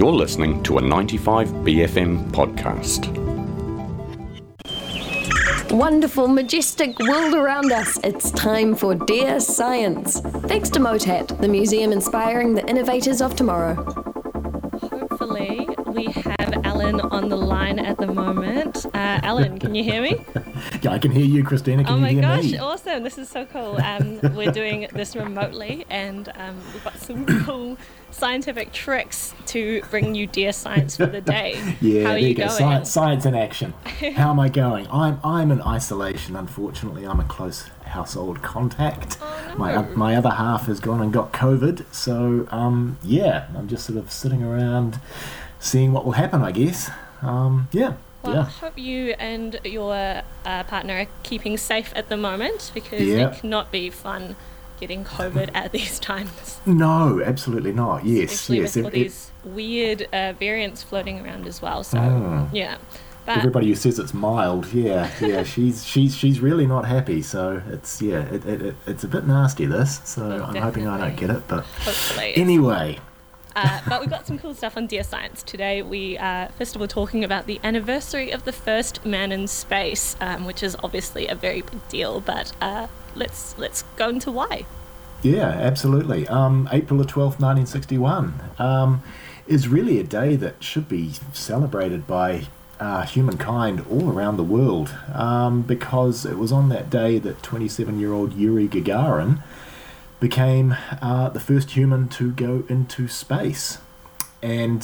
You're listening to a 95BFM podcast. Wonderful, majestic world around us. It's time for Dear Science. Thanks to MOTAT, the museum inspiring the innovators of tomorrow. Hopefully, we have Alan on the line at the moment. Alan, can you hear me? Yeah, I can hear you, Christina. Can you hear me? Oh my gosh, awesome. This is so cool. We're doing this remotely, and we've got some cool scientific tricks to bring you Dear Science for the day. Yeah, how are there you go. going? Science in action. How am I going? I'm in isolation, unfortunately. I'm a close household contact. Oh, no. My other half has gone and got COVID, so yeah, I'm just sort of sitting around seeing what will happen, I guess. Well, I hope you and your partner are keeping safe at the moment, because it cannot be fun getting COVID at these times. No, absolutely not. Yes, especially yes. with all these weird variants floating around as well. So yeah. But everybody who says it's mild, she's really not happy. So it's it's a bit nasty, this. So I'm hoping I don't get it, but hopefully. Anyway. But we've got some cool stuff on Dear Science today. We first of all talking about the anniversary of the first man in space, which is obviously a very big deal. But let's go into why. Yeah, absolutely. April the 12th, 1961 is really a day that should be celebrated by humankind all around the world, because it was on that day that 27-year-old Yuri Gagarin became the first human to go into space. And,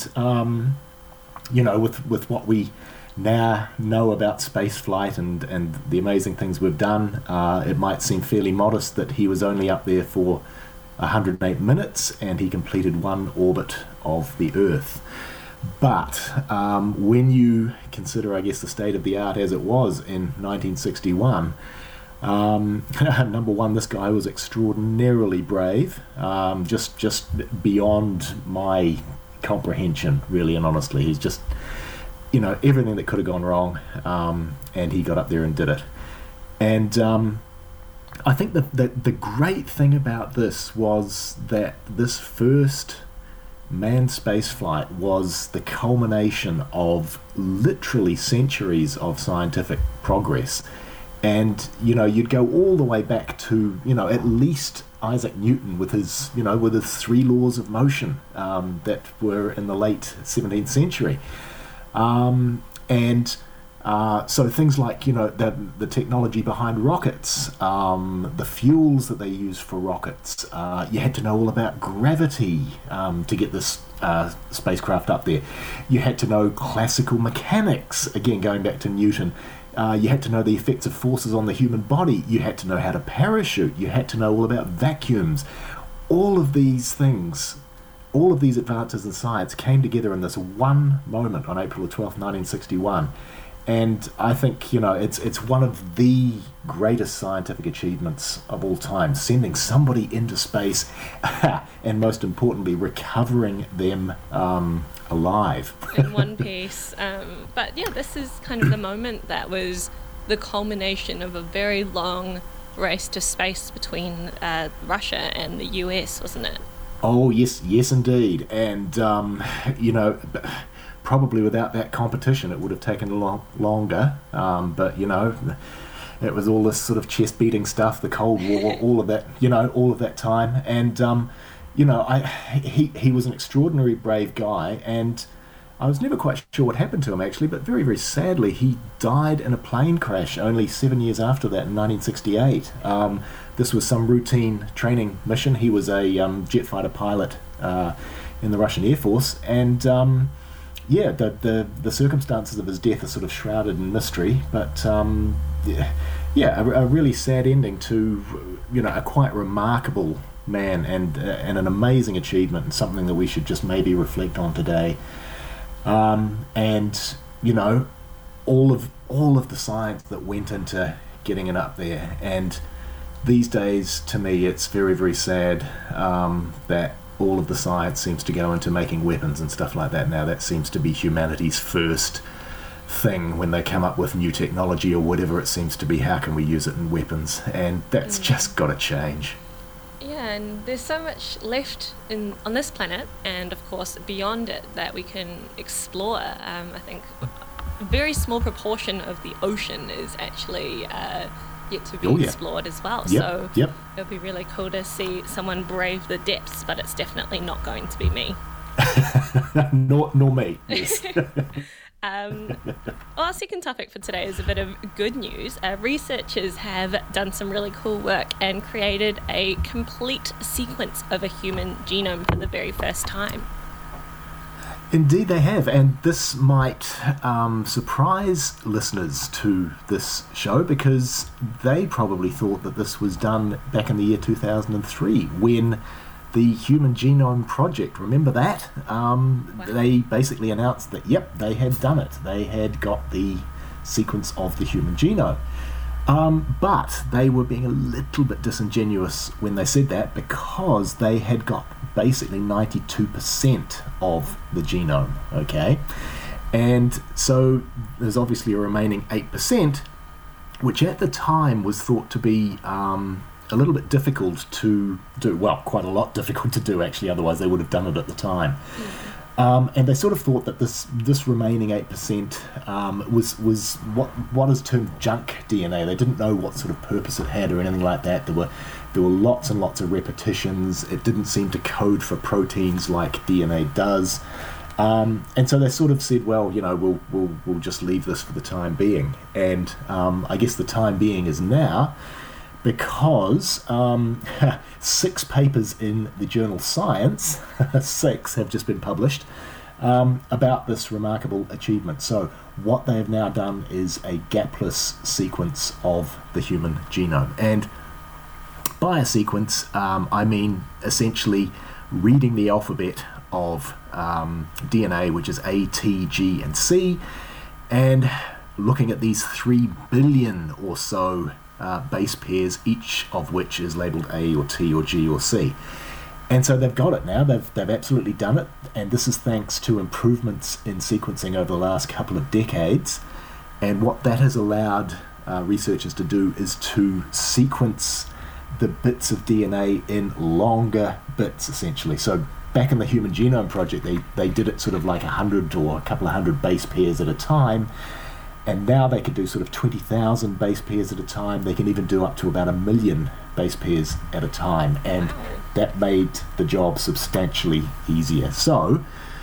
with what we now know about space flight and the amazing things we've done, it might seem fairly modest that he was only up there for 108 minutes and he completed one orbit of the Earth. But when you consider, I guess, the state of the art as it was in 1961, number one, this guy was extraordinarily brave, just beyond my comprehension, really and honestly. He's just, everything that could have gone wrong, and he got up there and did it. And I think the great thing about this was that this first manned space flight was the culmination of literally centuries of scientific progress. And you'd go all the way back to at least Isaac Newton with his three laws of motion that were in the late 17th century, so things like the technology behind rockets, the fuels that they use for rockets. You had to know all about gravity to get this spacecraft up there. You had to know classical mechanics, again going back to Newton. You had to know the effects of forces on the human body. You had to know how to parachute. You had to know all about vacuums. All of these things, all of these advances in science came together in this one moment on April 12th, 1961. And I think, it's one of the greatest scientific achievements of all time, sending somebody into space and, most importantly, recovering them alive. In one piece. But yeah, this is kind of the moment that was the culmination of a very long race to space between Russia and the US, wasn't it? Oh, yes, indeed. And, probably without that competition it would have taken a lot longer, but it was all this sort of chest beating stuff, the Cold War, all of that time. And he was an extraordinary brave guy, and I was never quite sure what happened to him actually, but very, very sadly he died in a plane crash only 7 years after that in 1968. This was some routine training mission. He was a jet fighter pilot in the Russian Air Force, and the circumstances of his death are sort of shrouded in mystery, but a really sad ending to a quite remarkable man and an amazing achievement, and something that we should just maybe reflect on today. All of the science that went into getting it up there, and these days to me it's very, very sad that all of the science seems to go into making weapons and stuff like that now. That seems to be humanity's first thing when they come up with new technology or whatever it seems to be. How can we use it in weapons? And that's just got to change. Yeah, and there's so much left on this planet, and of course beyond it, that we can explore. I think a very small proportion of the ocean is actually yet to be explored as well. So it would be really cool to see someone brave the depths, but it's definitely not going to be me. nor me. Yes. Our second topic for today is a bit of good news. Researchers have done some really cool work and created a complete sequence of a human genome for the very first time. Indeed they have, and this might surprise listeners to this show, because they probably thought that this was done back in the year 2003 when the Human Genome Project, remember that? They basically announced that, they had done it. They had got the sequence of the human genome. But they were being a little bit disingenuous when they said that, because they had got basically 92% of the genome, okay? And so there's obviously a remaining 8%, which at the time was thought to be a little bit difficult to do. Well, quite a lot difficult to do, actually, otherwise they would have done it at the time. And they sort of thought that this remaining 8% was what is termed junk DNA. They didn't know what sort of purpose it had or anything like that. There were lots and lots of repetitions. It didn't seem to code for proteins like DNA does. And so they sort of said, well, we'll just leave this for the time being. And I guess the time being is now, because 6 papers in the journal Science, 6 have just been published, about this remarkable achievement. So what they have now done is a gapless sequence of the human genome. And by a sequence, I mean essentially reading the alphabet of DNA, which is A, T, G, and C, and looking at these 3 billion or so base pairs, each of which is labelled A or T or G or C. And so they've got it now. They've absolutely done it, and this is thanks to improvements in sequencing over the last couple of decades. And what that has allowed researchers to do is to sequence the bits of DNA in longer bits, essentially. So back in the Human Genome Project, they did it sort of like 100 or a couple of hundred base pairs at a time. And now they can do sort of 20,000 base pairs at a time. They can even do up to about 1 million base pairs at a time. And that made the job substantially easier. So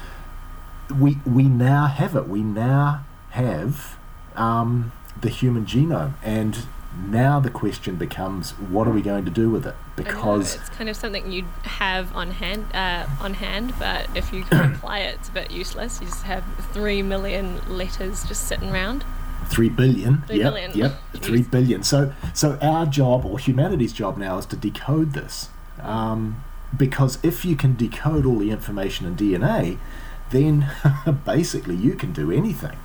we now have it. We now have the human genome. And now the question becomes, what are we going to do with it? Because it's kind of something you'd have on hand, but if you can apply it, it's a bit useless. You just have 3 million letters just sitting around. 3 billion. 3 billion. Yep. 3 billion. So our job, or humanity's job now, is to decode this. Because if you can decode all the information in DNA, then basically you can do anything.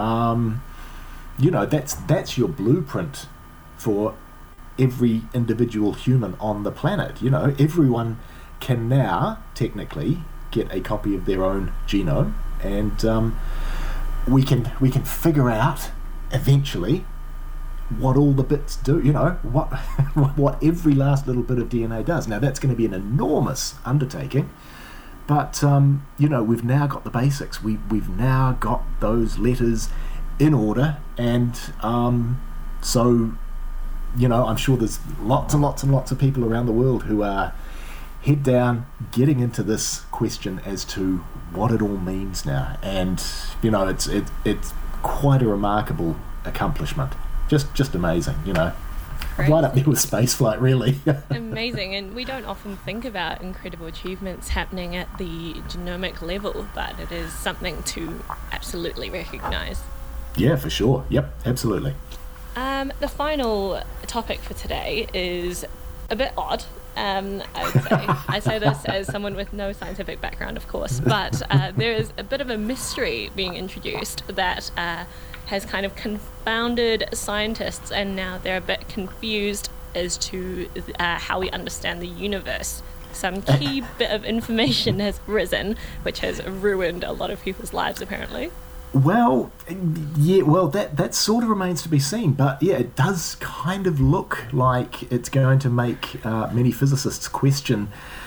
That's your blueprint for every individual human on the planet. Everyone can now technically get a copy of their own genome, and we can figure out eventually what all the bits do. What every last little bit of DNA does. Now that's going to be an enormous undertaking, but we've now got the basics. We've now got those letters in order, and so I'm sure there's lots and lots and lots of people around the world who are head down getting into this question as to what it all means now. And it's quite a remarkable accomplishment. Just amazing, Crazy. Right up there with spaceflight, really. Amazing. And we don't often think about incredible achievements happening at the genomic level, but it is something to absolutely recognise. Yeah, for sure. Yep, absolutely. The final topic for today is a bit odd. I would say. I say this as someone with no scientific background, of course, but there is a bit of a mystery being introduced that has kind of confounded scientists, and now they're a bit confused as to how we understand the universe. Some key bit of information has risen, which has ruined a lot of people's lives, apparently. Well, yeah, well, that sort of remains to be seen. But yeah, it does kind of look like it's going to make many physicists question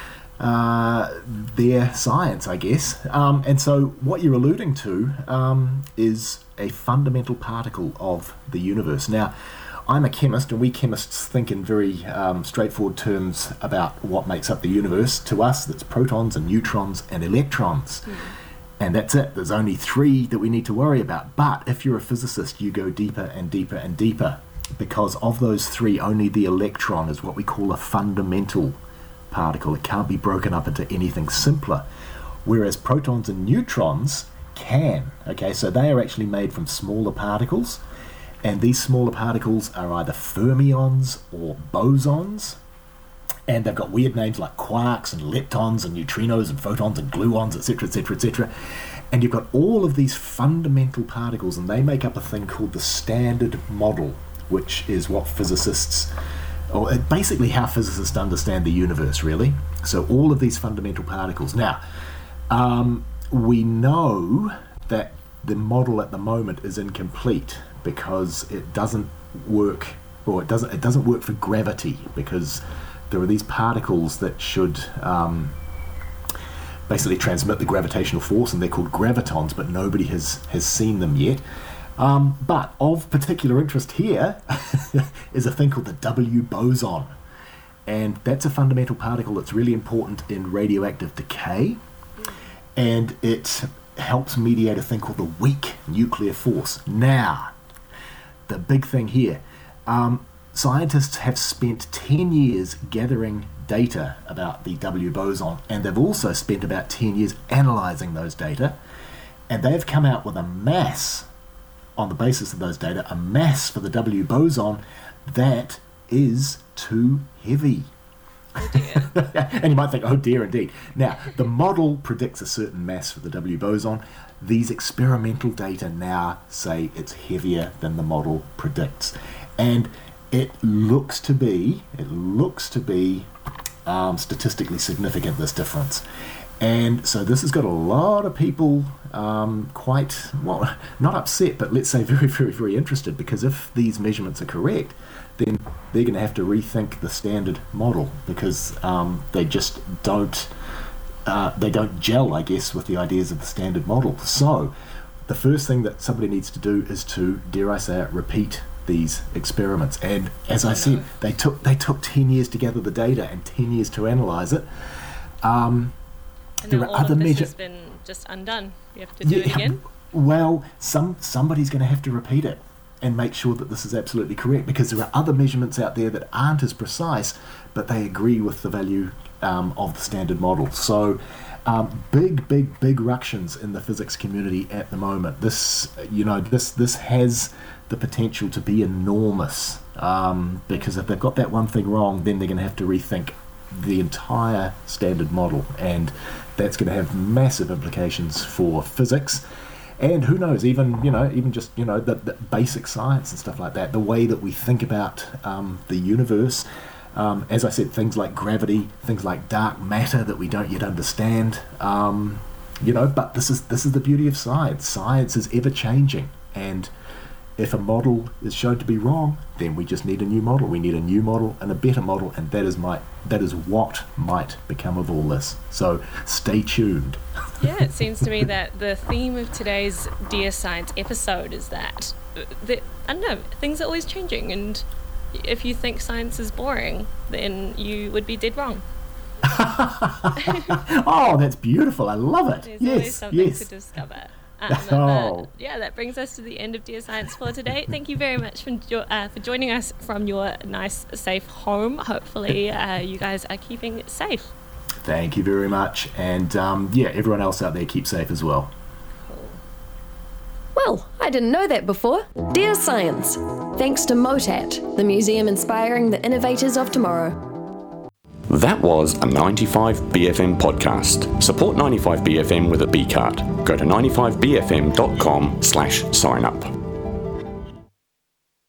their science, I guess. And so what you're alluding to is a fundamental particle of the universe. Now, I'm a chemist, and we chemists think in very straightforward terms about what makes up the universe. To us, that's protons and neutrons and electrons. And that's it. There's only 3 that we need to worry about. But if you're a physicist, you go deeper and deeper and deeper, because of those 3, only the electron is what we call a fundamental particle. It can't be broken up into anything simpler, whereas protons and neutrons can. Okay, so they are actually made from smaller particles, and these smaller particles are either fermions or bosons, and they've got weird names like quarks and leptons and neutrinos and photons and gluons, etc., etc., etc. And you've got all of these fundamental particles, and they make up a thing called the Standard Model, which is what physicists, or basically how physicists understand the universe, really. So all of these fundamental particles. Now, we know that the model at the moment is incomplete because it doesn't work, or it doesn't work for gravity, because there are these particles that should basically transmit the gravitational force, and they're called gravitons, but nobody has seen them yet. But of particular interest here is a thing called the W boson, and that's a fundamental particle that's really important in radioactive decay, and it helps mediate a thing called the weak nuclear force. Now, the big thing here, scientists have spent 10 years gathering data about the W boson, and they've also spent about 10 years analysing those data, and they've come out with a mass, on the basis of those data, a mass for the W boson that is too heavy. Oh dear. And you might think, oh dear, indeed. Now, the model predicts a certain mass for the W boson. These experimental data now say it's heavier than the model predicts. And it looks to be statistically significant, this difference. And so this has got a lot of people quite, well, not upset, but let's say very, very, very interested, because if these measurements are correct, then they're going to have to rethink the Standard Model, because they just don't gel, I guess, with the ideas of the Standard Model. So the first thing that somebody needs to do is to, dare I say it, repeat these experiments. And as I said, they took 10 years to gather the data and 10 years to analyse it. And there now are all other of this measures. has been just undone. You have to do it again. Well, somebody's going to have to repeat it and make sure that this is absolutely correct, because there are other measurements out there that aren't as precise, but they agree with the value of the Standard Model. So big ructions in the physics community at the moment. This has the potential to be enormous, because if they've got that one thing wrong, then they're going to have to rethink the entire Standard Model, and that's going to have massive implications for physics, and who knows, even just the basic science and stuff like that, the way that we think about the universe. As I said, things like gravity, things like dark matter that we don't yet understand. But this is the beauty of science. Science is ever changing, and if a model is shown to be wrong, then we just need a new model. We need a new model and a better model, and that is what might become of all this. So stay tuned. Yeah, it seems to me that the theme of today's Dear Science episode is that I don't know, things are always changing, and if you think science is boring, then you would be dead wrong. Oh, that's beautiful. I love it. There's always something to discover. That brings us to the end of Dear Science for today. Thank you very much for joining us from your nice, safe home. Hopefully you guys are keeping safe. Thank you very much. And everyone else out there, keep safe as well. Cool. Well, I didn't know that before. Dear Science, thanks to MOTAT, the museum inspiring the innovators of tomorrow. That was a 95BFM podcast. Support 95BFM with a B card. Go to 95BFM.com/sign up.